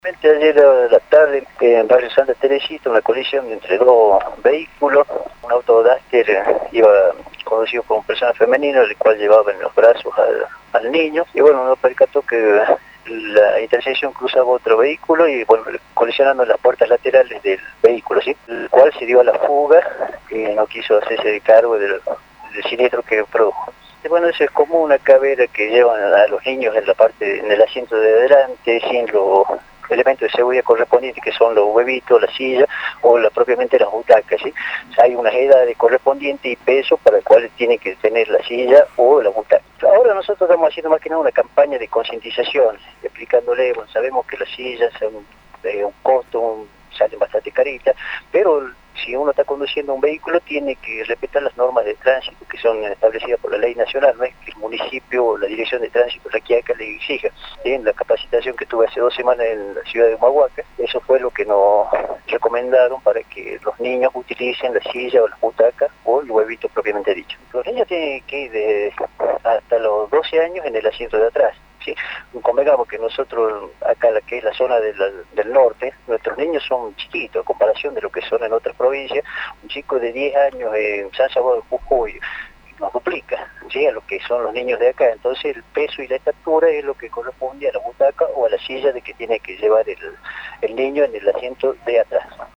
Ayer a la tarde en Barrio Santa Teresita, una colisión entre dos vehículos. Un auto Duster iba conducido por una persona femenina, el cual llevaba en los brazos al niño. Y bueno, nos percató que la intersección cruzaba otro vehículo y bueno, colisionando en las puertas laterales del vehículo, ¿sí? El cual se dio a la fuga y no quiso hacerse de cargo del siniestro que produjo. Y bueno, eso es común acá ver que llevan a los niños en el asiento de adelante sin los elementos de seguridad correspondientes, que son los huevitos, la silla o propiamente las butacas, ¿sí? O sea, hay unas edades correspondientes y peso para el cual tiene que tener la silla o la butaca. Ahora nosotros estamos haciendo más que nada una campaña de concientización, explicándole, bueno, sabemos que las sillas son de un costo, salen bastante caritas, pero si uno está conduciendo un vehículo tiene que respetar las normas de tránsito que son establecidas por la ley nacional, no es que el municipio o la dirección de tránsito la que le exija. En la capacitación que tuve hace 2 semanas en la ciudad de Humahuaca, eso fue lo que nos recomendaron para que los niños utilicen la silla o la butaca o el huevito propiamente dicho. Los niños tienen que ir hasta los 12 años en el asiento de atrás. Sí, convengamos que nosotros, acá la que es la zona del norte, nuestros niños son chiquitos, a comparación de lo que son en otras provincias. Un chico de 10 años en San Salvador, Jujuy, nos duplica, ¿sí?, a lo que son los niños de acá. Entonces el peso y la estatura es lo que corresponde a la butaca o a la silla de que tiene que llevar el niño en el asiento de atrás.